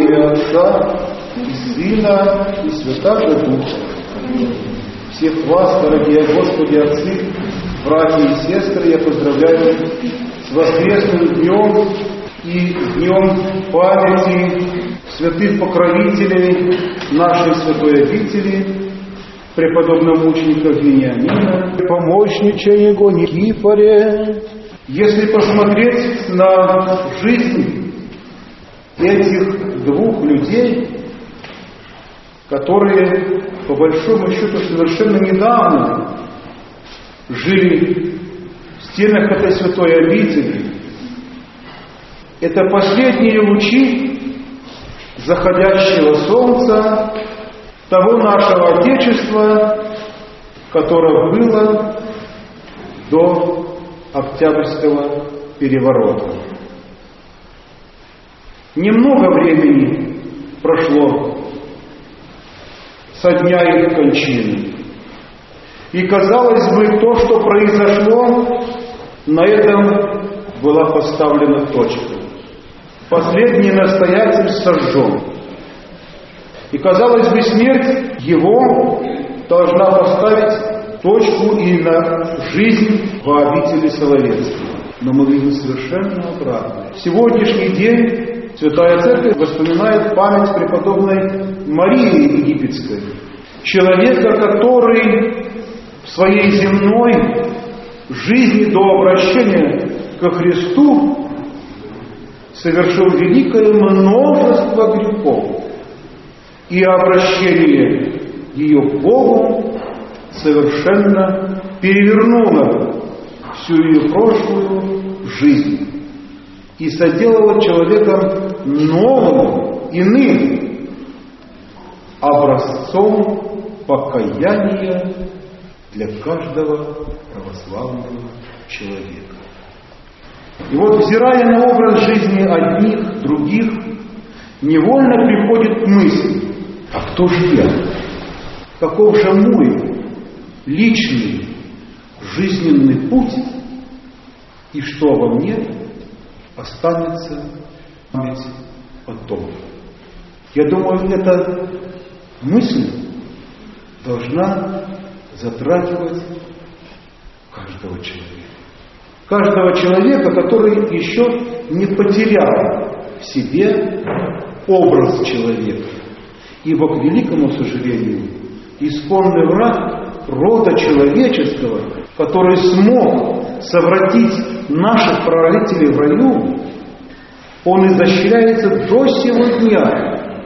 имя Отца и Сына и Святаго Духа. Всех вас, дорогие Господи отцы, братья и сестры, я поздравляю с воскресным днем и днем памяти святых покровителей нашей святой обители, преподобномученика Вениамина, помощнича его Никифоре. Если посмотреть на жизнь этих двух людей, которые, по большому счету, совершенно недавно жили в стенах этой святой обители, это последние лучи заходящего солнца того нашего Отечества, которое было до Октябрьского переворота. Немного времени прошло со дня их кончины. И, казалось бы, то, что произошло, на этом была поставлена точка. Последний настоятель сожжен. И, казалось бы, смерть его должна поставить точку и на жизнь в обители Соловецкой. Но мы видим совершенно обратное. В сегодняшний день Святая Церковь вспоминает память преподобной Марии Египетской, человека, который в своей земной жизни до обращения ко Христу совершил великое множество грехов, и обращение ее к Богу совершенно перевернуло всю ее прошлую жизнь и соделало человеком новым, иным, образцом покаяния для каждого православного человека. И вот, взирая на образ жизни одних, других, невольно приходит мысль: а кто же я? Каков же мой личный жизненный путь? И что во мне останется память потом? Я думаю, эта мысль должна затрагивать каждого человека. Каждого человека, который еще не потерял в себе образ человека. Ибо, к великому сожалению, исконный враг рода человеческого, который смог совратить наших прародителей в раю, он изощряется до сего дня,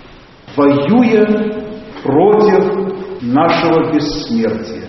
воюя против нашего бессмертия.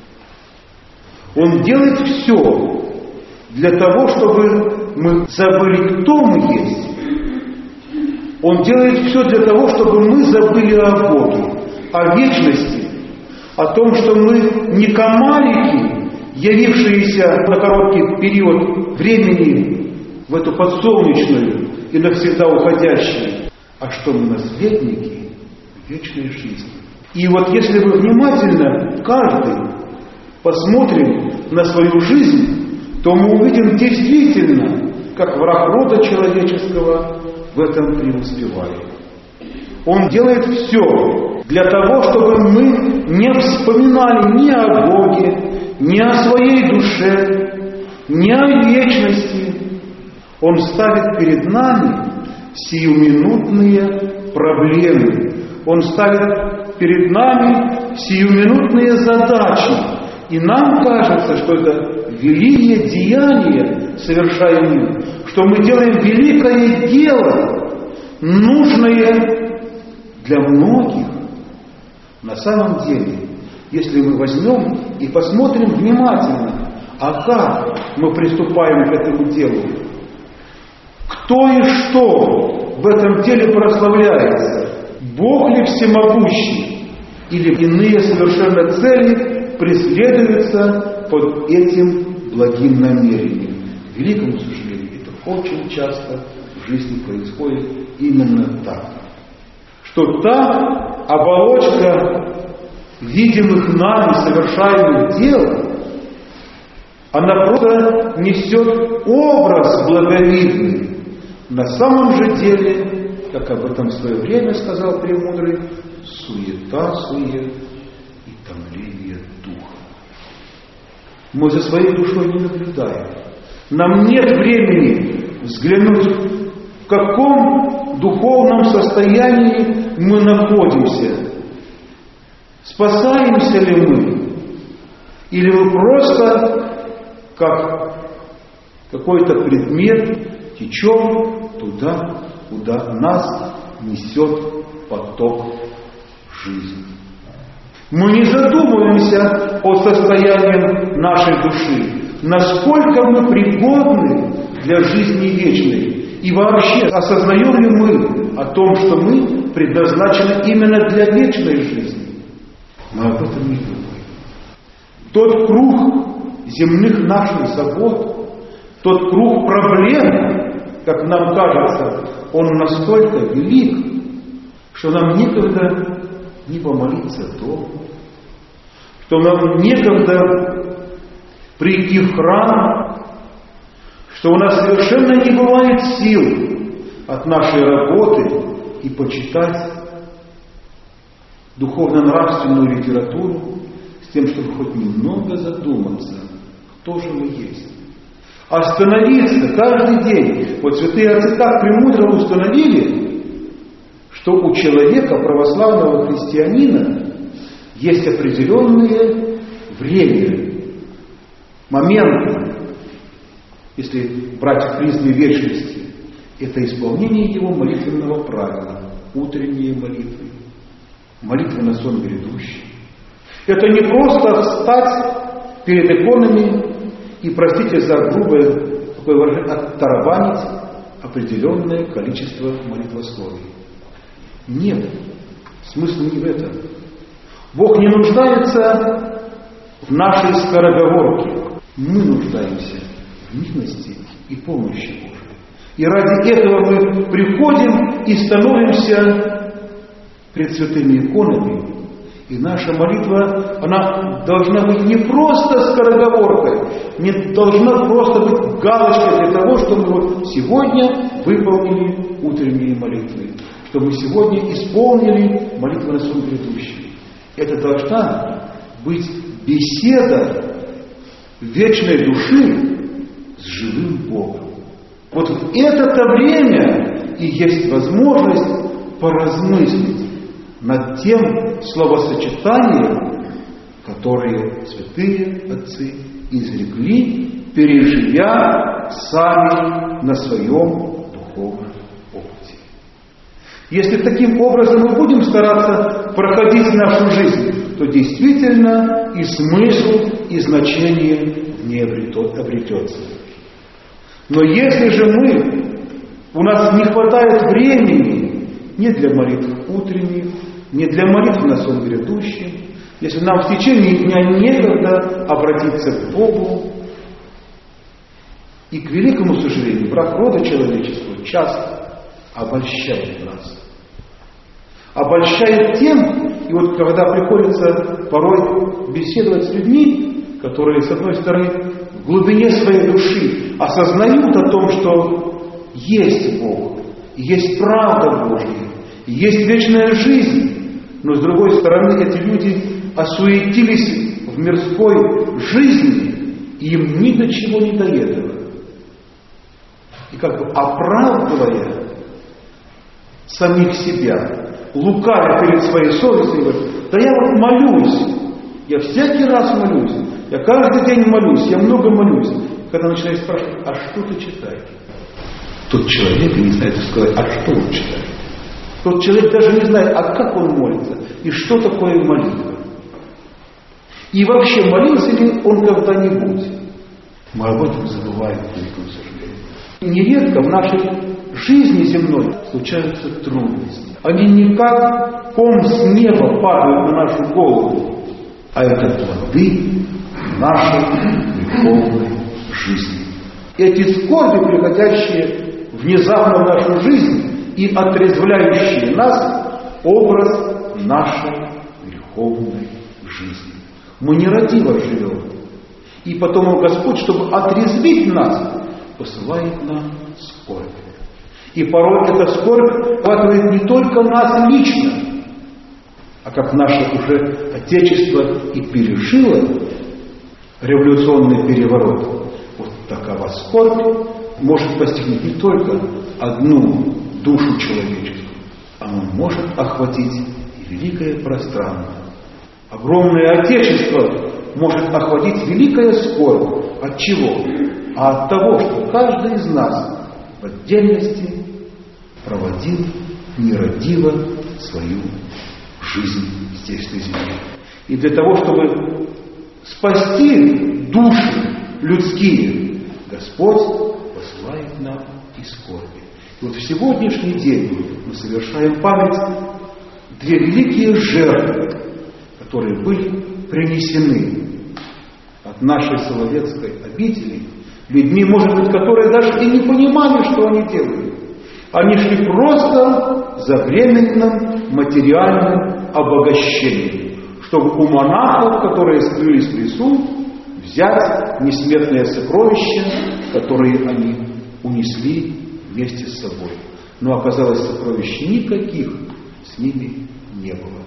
Он делает все для того, чтобы мы забыли, кто мы есть. Он делает все для того, чтобы мы забыли о Боге, о вечности, о том, что мы не комарики, явившиеся на короткий период времени в эту подсолнечную и навсегда уходящую, а что мы наследники вечной жизни. И вот если мы внимательно, каждый, посмотрим на свою жизнь, то мы увидим действительно, как враг рода человеческого в этом преуспевает. Он делает все для того, чтобы мы не вспоминали ни о Боге, ни о своей душе, ни о вечности. Он ставит перед нами сиюминутные проблемы. Он ставит перед нами сиюминутные задачи. И нам кажется, что это великие деяния совершаем, что мы делаем великое дело, нужное для многих. На самом деле, если мы возьмем и посмотрим внимательно, а как мы приступаем к этому делу, кто и что в этом деле прославляется, Бог ли всемогущий, или иные совершенно цели преследуются под этим благим намерением. К великому сожалению, это очень часто в жизни происходит именно так. Что та оболочка видимых нами совершаемых дел, она просто несет образ благовидный. На самом же деле как об этом в свое время сказал премудрый, суета-сует и томление духа. Мы за своей душой не наблюдаем. Нам нет времени взглянуть, в каком духовном состоянии мы находимся. Спасаемся ли мы? Или мы просто, как какой-то предмет, течем туда, куда нас несет поток жизни. Мы не задумываемся о состоянии нашей души, насколько мы пригодны для жизни вечной, и вообще осознаем ли мы о том, что мы предназначены именно для вечной жизни. Мы об этом не думаем. Тот круг земных наших забот, тот круг проблем, как нам кажется, он настолько велик, что нам некогда не помолиться дома, что нам некогда прийти в храм, что у нас совершенно не бывает сил от нашей работы и почитать духовно-нравственную литературу с тем, чтобы хоть немного задуматься, кто же мы есть. Остановиться каждый день. Вот святые отцы так премудро установили, что у человека, православного христианина, есть определенные время, моменты, если брать в призме вечности, это исполнение его молитвенного правила, утренние молитвы, молитвы на сон грядущий. Это не просто встать перед иконами и, простите за грубое такое выражение, оттарабанить определенное количество молитвословий. Нет, смысл не в этом. Бог не нуждается в нашей скороговорке. Мы нуждаемся в милости и помощи Божией. И ради этого мы приходим и становимся пред святыми иконами. И наша молитва, она должна быть не просто скороговоркой, не должна просто быть галочкой для того, чтобы мы вот сегодня выполнили утренние молитвы, что мы сегодня исполнили молитву на сон грядущий. Это должна быть беседа вечной души с живым Богом. Вот в это-то время и есть возможность поразмыслить над тем словосочетанием, которые святые отцы изрекли, переживя сами на своем духовном опыте. Если таким образом мы будем стараться проходить нашу жизнь, то действительно и смысл, и значение в ней обретется. Но если же у нас не хватает времени ни для молитв утренних, ни для молитв на сон грядущий, если нам в течение дня некогда обратиться к Богу, и, к великому сожалению, брак рода человеческого часто обольщает нас. Обольщает тем, и вот когда приходится порой беседовать с людьми, которые, с одной стороны, в глубине своей души осознают о том, что есть Бог, есть правда Божья, есть вечная жизнь, но с другой стороны эти люди осуетились в мирской жизни, и им ни до чего не до этого. И как бы оправдывая самих себя, лукавя перед своей совестью, говорит: да я вот молюсь, я всякий раз молюсь, я каждый день молюсь, я много молюсь. Когда начинает спрашивать: а что ты читаешь? Тот человек не знает сказать: а что он читает? Тот человек даже не знает, а как он молится, и что такое молитва. И вообще, молился ли он когда-нибудь? Мы об этом забываем, к великому сожалению. И нередко в нашей жизни земной случаются трудности. Они не как ком с неба падают на нашу голову, а это плоды нашей греховной жизни. Эти скорби, приходящие внезапно в нашу жизнь и отрезвляющие нас, образ нашей греховной жизни. Мы нерадиво живем. И потому Господь, чтобы отрезвить нас, посылает нам скорби. И порой эта скорбь охватывает не только нас лично, а как наше уже Отечество и пережило революционный переворот. Вот такова скорбь может постигнуть не только одну душу человеческую, она может охватить и великое пространство. Огромное Отечество может охватить великая скорбь. От чего? А от того, что каждый из нас в отдельности проводил нерадиво свою жизнь здесь на земле. И для того, чтобы спасти души людские, Господь посылает нам и скорби. И вот в сегодняшний день мы совершаем память две великие жертвы, которые были принесены от нашей Соловецкой обители людьми, может быть, которые даже и не понимали, что они делают. Они шли просто за временным материальным обогащением, чтобы у монахов, которые скрылись в лесу, взять несметные сокровища, которые они унесли вместе с собой. Но оказалось, сокровищ никаких с ними не было.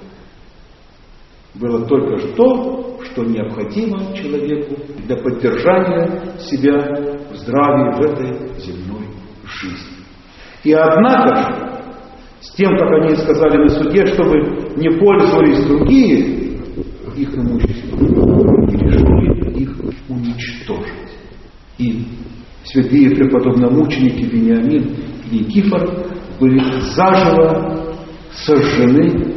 Было только то, что необходимо человеку для поддержания себя в здравии в этой земной жизни. И однако же, с тем, как они сказали на суде, чтобы не пользовались другие их имуществом, и решили их уничтожить. И святые преподобномученики Вениамин и Никифор были заживо сожжены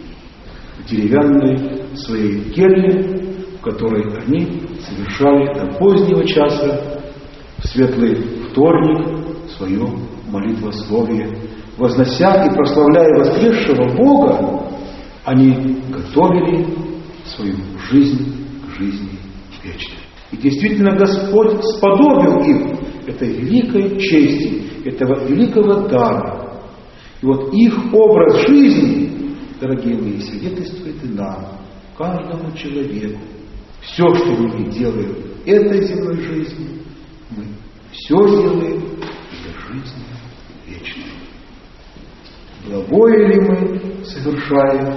в деревянной своей келье, в которой они совершали до позднего часа в светлый вторник свое молитвословие. Вознося и прославляя воскресшего Бога, они готовили свою жизнь к жизни вечной. И действительно Господь сподобил им этой великой чести, этого великого дара. И вот их образ жизни, дорогие мои, свидетельствует и нам, каждому человеку. Все, что мы не делаем этой земной жизни, мы все делаем для жизни вечной. Благое ли мы совершаем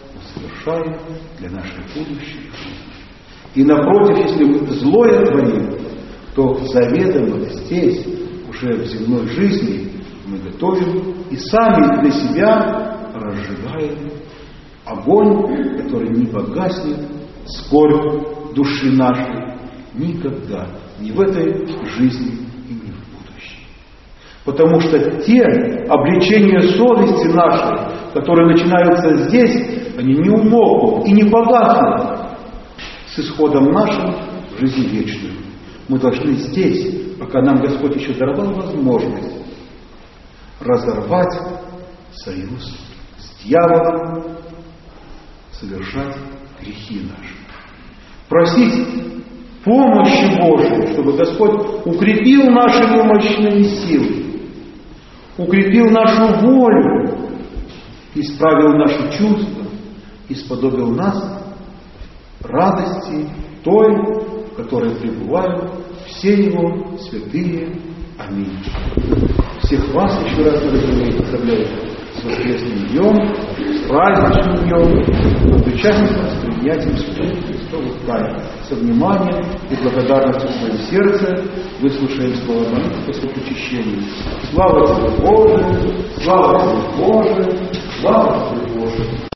для нашей будущей жизни. И напротив, если мы злое творим, то заведомо здесь, уже в земной жизни, мы готовим и сами для себя разжигаем огонь, который не погаснет, скорбь души нашей никогда, ни в этой жизни и ни в будущем. Потому что те обличения совести нашей, которые начинаются здесь, они не умолкнут и не погаснут с исходом нашим в жизнь вечную. Мы должны здесь, пока нам Господь еще даровал возможность, разорвать союз с дьяволом, совершать грехи наши. Просить помощи Божией, чтобы Господь укрепил наши немощные силы, укрепил нашу волю, исправил наши чувства и сподобил нас радости той, в которой пребывают все Его святые. Аминь. Всех вас еще раз, дорогие мои, поздравляю с воскресным днем, с праздничным днем, причастником, с принятием святых Христовых тайн. Со вниманием и благодарностью в своем сердце выслушаем слово молитвы после причащения. Слава Тебе, Боже! Слава Тебе, Боже! Слава Тебе, Боже!